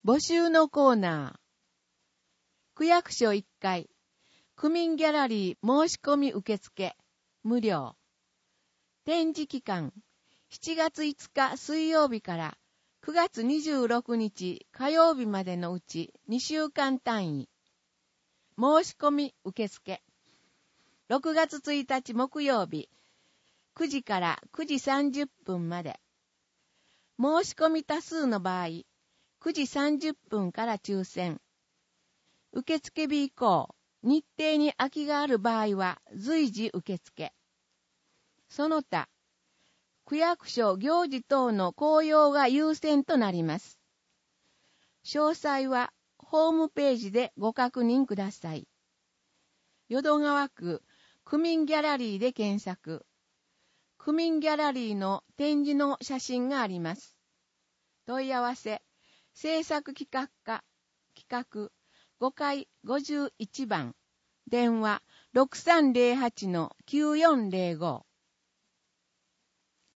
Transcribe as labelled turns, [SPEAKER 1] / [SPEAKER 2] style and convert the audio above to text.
[SPEAKER 1] 募集のコーナー。区役所1階、区民ギャラリー申し込み受付、無料。展示期間、7月5日水曜日から9月26日火曜日までのうち2週間単位。申し込み受付。6月1日木曜日、9時から9時30分まで。申し込み多数の場合、9時30分から抽選。受付日以降、日程に空きがある場合は随時受付。その他、区役所行事等の公用が優先となります。詳細はホームページでご確認ください。淀川区区民ギャラリーで検索。区民ギャラリーの展示の写真があります。問い合わせ、制作企画課、企画、5階51番、電話 6308-9405